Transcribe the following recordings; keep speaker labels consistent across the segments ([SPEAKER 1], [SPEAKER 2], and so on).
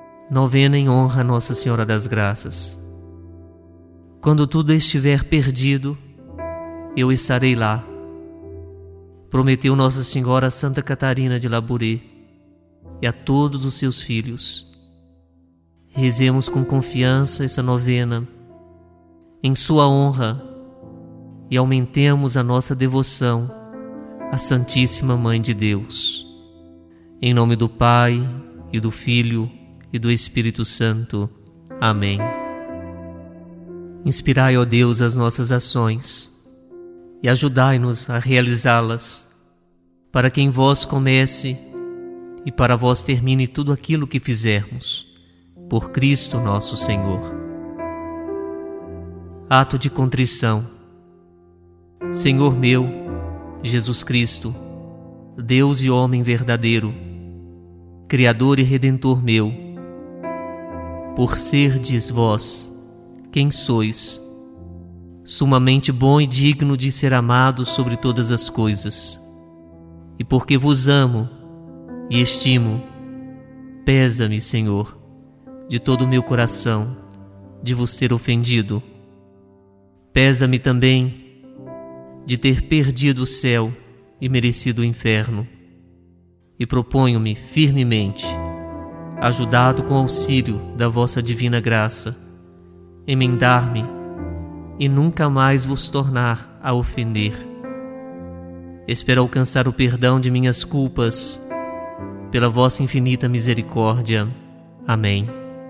[SPEAKER 1] Novena em honra a Nossa Senhora das Graças. Quando tudo estiver perdido, eu estarei lá. Prometeu Nossa Senhora a Santa Catarina de Labouré e a todos os seus filhos. Rezemos com confiança essa novena em sua honra e aumentemos a nossa devoção à Santíssima Mãe de Deus. Em nome do Pai, e do Filho, e do Espírito Santo. Amém. Inspirai, ó Deus, as nossas ações e ajudai-nos a realizá-las, para que em vós comece e para vós termine tudo aquilo que fizermos. Por Cristo nosso Senhor. Ato de contrição. Senhor meu, Jesus Cristo, Deus e homem verdadeiro, Criador e Redentor meu, por serdes vós quem sois, sumamente bom e digno de ser amado sobre todas as coisas, e porque vos amo e estimo, pesa-me, Senhor, de todo o meu coração, de vos ter ofendido. Pesa-me também de ter perdido o céu e merecido o inferno. E proponho-me firmemente, ajudado com auxílio da vossa divina graça, emendar-me e nunca mais vos tornar a ofender. Espero alcançar o perdão de minhas culpas, pela vossa infinita misericórdia. Amém.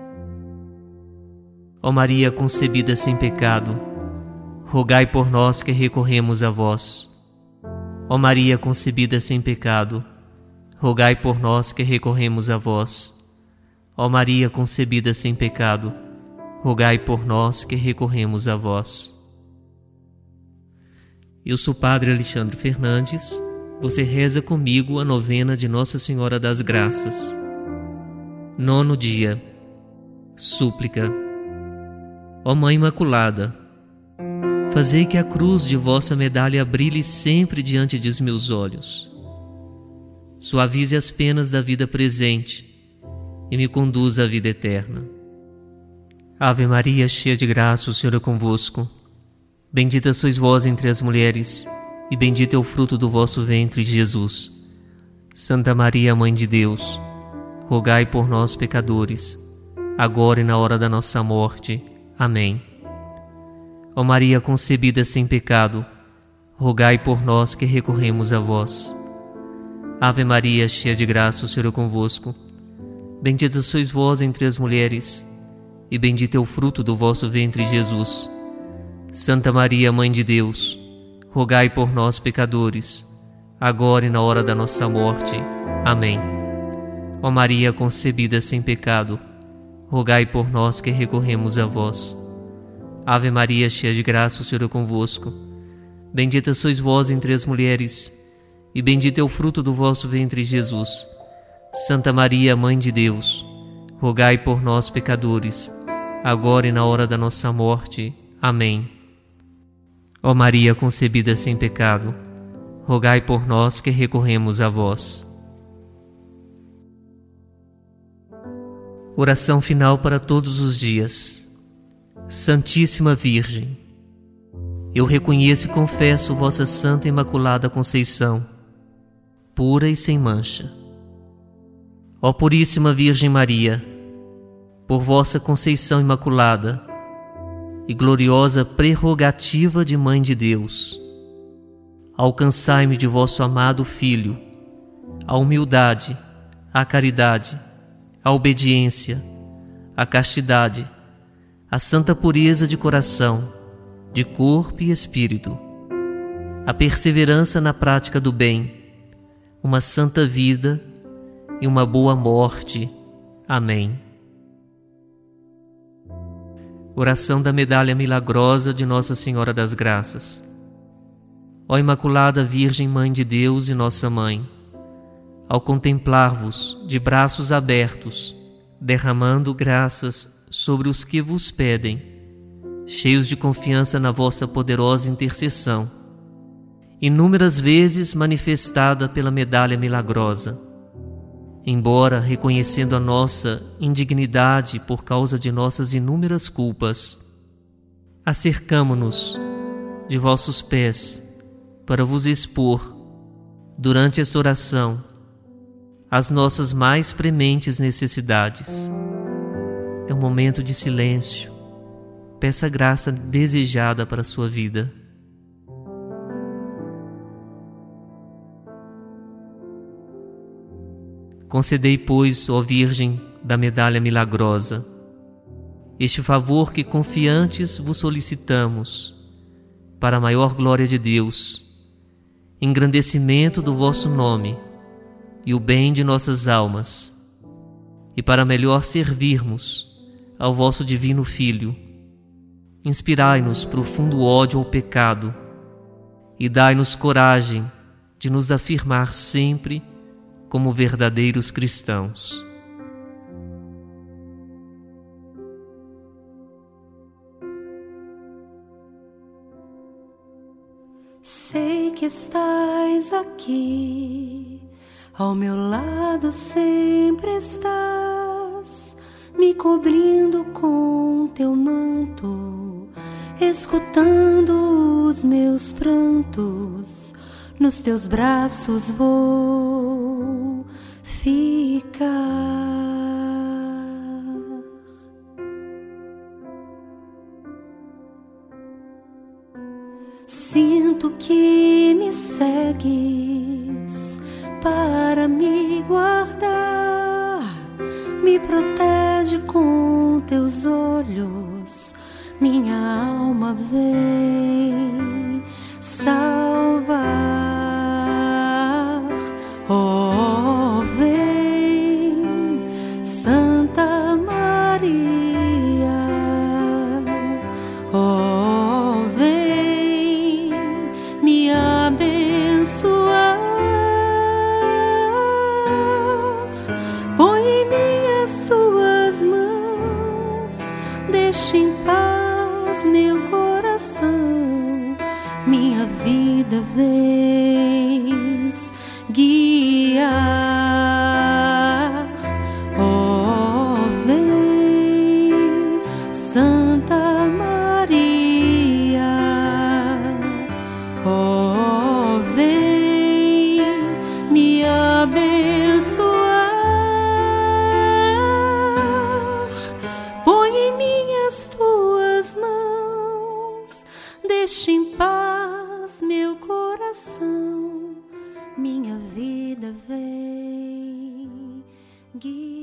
[SPEAKER 1] Ó Maria concebida sem pecado, rogai por nós que recorremos a vós. Ó Maria concebida sem pecado, rogai por nós que recorremos a vós. Ó Maria concebida sem pecado, rogai por nós que recorremos a vós. Eu sou Padre Alexandre Fernandes. Você reza comigo a novena de Nossa Senhora das Graças. 9º dia. Súplica. Ó Mãe Imaculada, fazei que a cruz de vossa medalha brilhe sempre diante de meus olhos. Suavize as penas da vida presente e me conduza à vida eterna. Ave Maria, cheia de graça, o Senhor é convosco. Bendita sois vós entre as mulheres, e bendito é o fruto do vosso ventre, Jesus. Santa Maria, Mãe de Deus, rogai por nós, pecadores, agora e na hora da nossa morte. Amém. Ó Maria concebida sem pecado, rogai por nós que recorremos a vós. Ave Maria, cheia de graça, o Senhor é convosco. Bendita sois vós entre as mulheres, e bendito é o fruto do vosso ventre, Jesus. Santa Maria, Mãe de Deus, rogai por nós, pecadores, agora e na hora da nossa morte. Amém. Ó Maria concebida sem pecado, rogai por nós que recorremos a vós. Ave Maria, cheia de graça, o Senhor é convosco. Bendita sois vós entre as mulheres, e bendito é o fruto do vosso ventre, Jesus. Santa Maria, Mãe de Deus, rogai por nós, pecadores, agora e na hora da nossa morte. Amém. Ó Maria concebida sem pecado, rogai por nós que recorremos a vós. Oração final para todos os dias. Santíssima Virgem, eu reconheço e confesso vossa Santa Imaculada Conceição, pura e sem mancha. Ó Puríssima Virgem Maria, por vossa Conceição Imaculada e gloriosa prerrogativa de Mãe de Deus, alcançai-me de vosso amado Filho a humildade, a caridade, a obediência, a castidade, a santa pureza de coração, de corpo e espírito, a perseverança na prática do bem, uma santa vida e uma boa morte. Amém. Oração da Medalha Milagrosa de Nossa Senhora das Graças. Ó Imaculada Virgem Mãe de Deus e Nossa Mãe, ao contemplar-vos de braços abertos, derramando graças sobre os que vos pedem, cheios de confiança na vossa poderosa intercessão, inúmeras vezes manifestada pela medalha milagrosa, Embora reconhecendo a nossa indignidade por causa de nossas inúmeras culpas, acercamo-nos de vossos pés para vos expor, durante esta oração, as nossas mais prementes necessidades. É um momento de silêncio. Peça a graça desejada para a sua vida. Concedei, pois, ó Virgem da Medalha Milagrosa, este favor que confiantes vos solicitamos, para a maior glória de Deus, engrandecimento do vosso nome e o bem de nossas almas, e para melhor servirmos ao vosso divino Filho. Inspirai-nos profundo ódio ao pecado e dai-nos coragem de nos afirmar sempre como verdadeiros cristãos.
[SPEAKER 2] Sei que estás aqui, ao meu lado sempre estás, me cobrindo com teu manto, escutando os meus prantos, nos teus braços vou ficar. Sinto que me segues para me guardar, me protege com teus olhos, minha alma vem salvar. Oh, vem, Santa Maria, oh, vem me abençoar. Põe em mim as tuas mãos, deixa em paz meu coração, minha vida vens guiar. Oh, vem, Santa Maria, oh, vem me abençoar. Põe em mim as tuas mãos, deixa em paz meu coração, minha vida vem guiar.